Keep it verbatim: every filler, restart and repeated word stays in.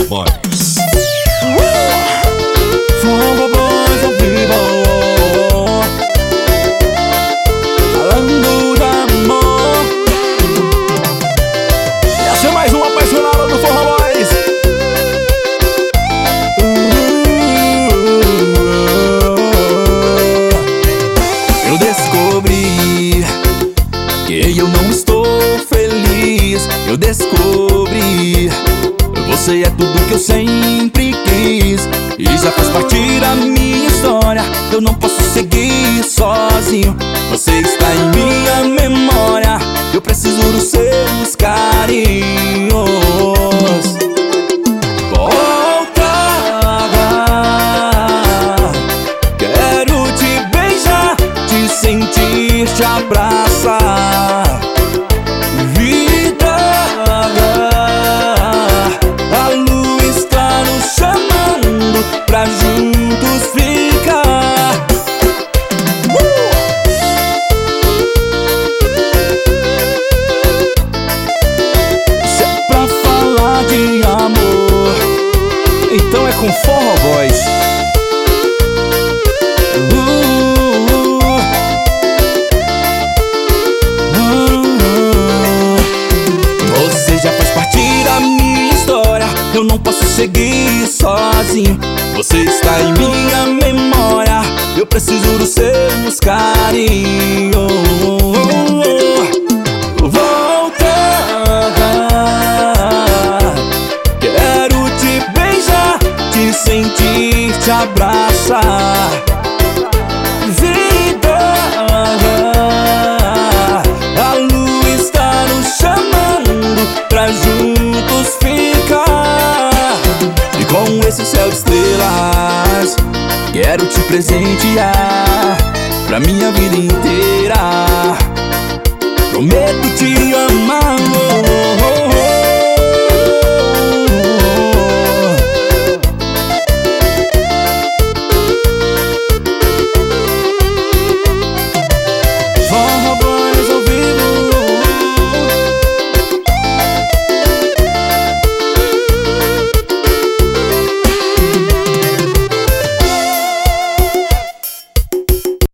Boys. Forró Boys ao vivo, falando de amor. Essa é mais uma apaixonada do Forró Boys. Eu descobri que eu não estou feliz. Eu descobri você é tudo que eu sempre quis e já faz parte da minha história. Eu não posso seguir sozinho. Você está em minha memória. Eu preciso dos seus carinhos. Volta, quero te beijar, te sentir, te abraçar. Vida, pra juntos ficar. uh! Se é pra falar de amor, então é com Forró Boys. uh, uh, uh. Você já faz parte da minha história. Eu não posso seguir sozinho. Você está em minha memória. Eu preciso dos seus carinhos. Volta, quero te beijar, te sentir, te abraçar. Vida, a lua está nos chamando pra juntos ficar. E com esse céu de estrelas quero te presentear pra minha vida inteira.